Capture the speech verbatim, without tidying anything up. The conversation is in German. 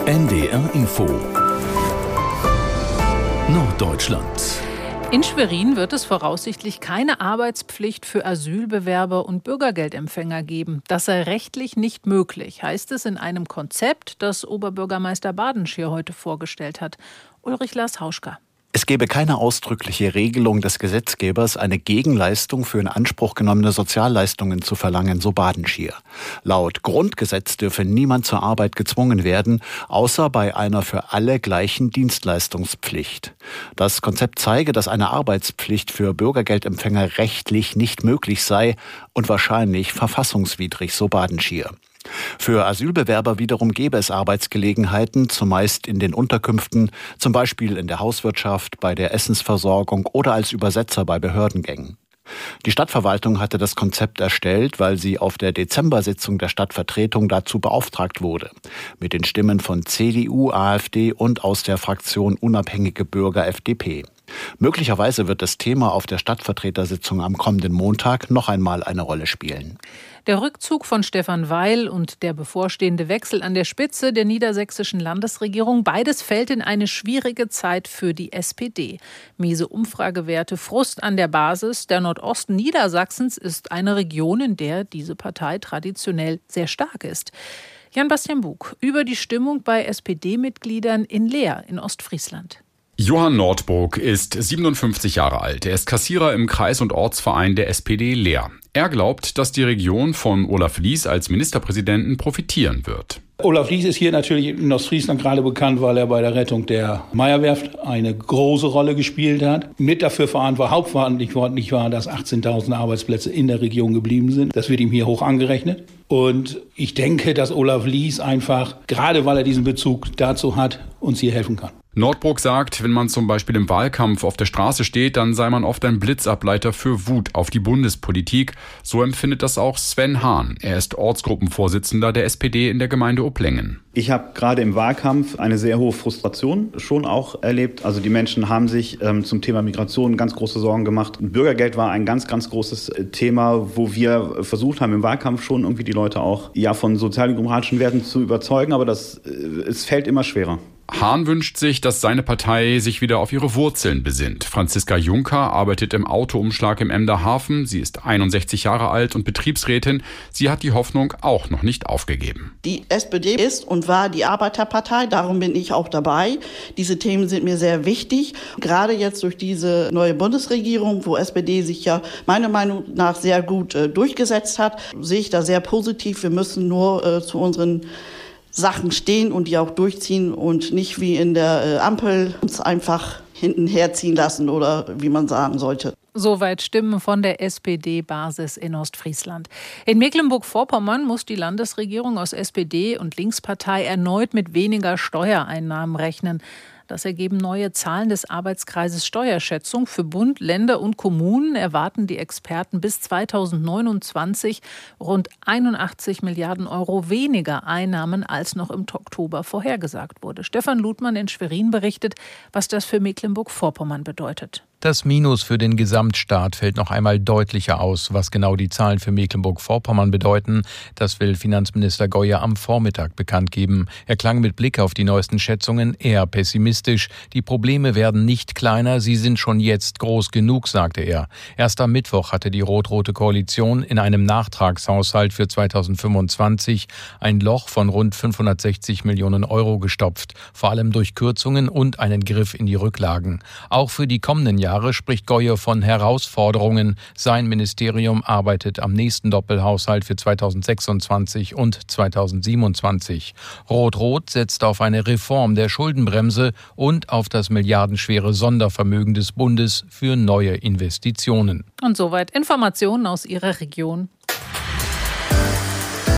N D R Info Norddeutschland. In Schwerin wird es voraussichtlich keine Arbeitspflicht für Asylbewerber und Bürgergeldempfänger geben. Das sei rechtlich nicht möglich, heißt es in einem Konzept, das Oberbürgermeister Badenschier heute vorgestellt hat. Ulrich Lars Hauschka. Es gebe keine ausdrückliche Regelung des Gesetzgebers, eine Gegenleistung für in Anspruch genommene Sozialleistungen zu verlangen, so Badenschier. Laut Grundgesetz dürfe niemand zur Arbeit gezwungen werden, außer bei einer für alle gleichen Dienstleistungspflicht. Das Konzept zeige, dass eine Arbeitspflicht für Bürgergeldempfänger rechtlich nicht möglich sei und wahrscheinlich verfassungswidrig, so Badenschier. Für Asylbewerber wiederum gäbe es Arbeitsgelegenheiten, zumeist in den Unterkünften, zum Beispiel in der Hauswirtschaft, bei der Essensversorgung oder als Übersetzer bei Behördengängen. Die Stadtverwaltung hatte das Konzept erstellt, weil sie auf der Dezembersitzung der Stadtvertretung dazu beauftragt wurde. Mit den Stimmen von C D U, AfD und aus der Fraktion Unabhängige Bürger F D P. Möglicherweise wird das Thema auf der Stadtvertretersitzung am kommenden Montag noch einmal eine Rolle spielen. Der Rückzug von Stefan Weil und der bevorstehende Wechsel an der Spitze der niedersächsischen Landesregierung, beides fällt in eine schwierige Zeit für die S P D. Miese Umfragewerte, Frust an der Basis. Der Nordosten Niedersachsens ist eine Region, in der diese Partei traditionell sehr stark ist. Jan-Bastian Bug über die Stimmung bei S P D-Mitgliedern in Leer in Ostfriesland. Johann Nordbruck ist siebenundfünfzig Jahre alt. Er ist Kassierer im Kreis- und Ortsverein der S P D Leer. Er glaubt, dass die Region von Olaf Lies als Ministerpräsidenten profitieren wird. Olaf Lies ist hier natürlich in Ostfriesland gerade bekannt, weil er bei der Rettung der Meyer-Werft eine große Rolle gespielt hat. Mit dafür hauptverantwortlich war, dass achtzehntausend Arbeitsplätze in der Region geblieben sind. Das wird ihm hier hoch angerechnet. Und ich denke, dass Olaf Lies einfach, gerade weil er diesen Bezug dazu hat, uns hier helfen kann. Nordbruck sagt, wenn man zum Beispiel im Wahlkampf auf der Straße steht, dann sei man oft ein Blitzableiter für Wut auf die Bundespolitik. So empfindet das auch Sven Hahn. Er ist Ortsgruppenvorsitzender der S P D in der Gemeinde Oplängen. Ich habe gerade im Wahlkampf eine sehr hohe Frustration schon auch erlebt. Also die Menschen haben sich ähm, zum Thema Migration ganz große Sorgen gemacht. Bürgergeld war ein ganz, ganz großes Thema, wo wir versucht haben, im Wahlkampf schon irgendwie die Leute auch ja von sozialdemokratischen Werten zu überzeugen. Aber das, äh, es fällt immer schwerer. Hahn wünscht sich, dass seine Partei sich wieder auf ihre Wurzeln besinnt. Franziska Juncker arbeitet im Autoumschlag im Emder Hafen. Sie ist einundsechzig Jahre alt und Betriebsrätin. Sie hat die Hoffnung auch noch nicht aufgegeben. Die S P D ist und war die Arbeiterpartei, darum bin ich auch dabei. Diese Themen sind mir sehr wichtig. Gerade jetzt durch diese neue Bundesregierung, wo S P D sich ja meiner Meinung nach sehr gut äh, durchgesetzt hat, sehe ich da sehr positiv. Wir müssen nur äh, zu unseren Sachen stehen und die auch durchziehen und nicht wie in der äh, Ampel uns einfach hinten herziehen lassen oder wie man sagen sollte. Soweit Stimmen von der S P D-Basis in Ostfriesland. In Mecklenburg-Vorpommern muss die Landesregierung aus S P D und Linkspartei erneut mit weniger Steuereinnahmen rechnen. Das ergeben neue Zahlen des Arbeitskreises Steuerschätzung. Für Bund, Länder und Kommunen erwarten die Experten bis zweitausendneunundzwanzig rund einundachtzig Milliarden Euro weniger Einnahmen, als noch im Oktober vorhergesagt wurde. Stefan Ludmann in Schwerin berichtet, was das für Mecklenburg-Vorpommern bedeutet. Das Minus für den Gesamtstaat fällt noch einmal deutlicher aus. Was genau die Zahlen für Mecklenburg-Vorpommern bedeuten, das will Finanzminister Geuer am Vormittag bekannt geben. Er klang mit Blick auf die neuesten Schätzungen eher pessimistisch. Die Probleme werden nicht kleiner, sie sind schon jetzt groß genug, sagte er. Erst am Mittwoch hatte die rot-rote Koalition in einem Nachtragshaushalt für zweitausendfünfundzwanzig ein Loch von rund fünfhundertsechzig Millionen Euro gestopft, vor allem durch Kürzungen und einen Griff in die Rücklagen. Auch für die kommenden Jahre spricht Geuer von Herausforderungen. Sein Ministerium arbeitet am nächsten Doppelhaushalt für zweitausendsechsundzwanzig und zweitausendsiebenundzwanzig. Rot-Rot setzt auf eine Reform der Schuldenbremse und auf das milliardenschwere Sondervermögen des Bundes für neue Investitionen. Und soweit Informationen aus Ihrer Region.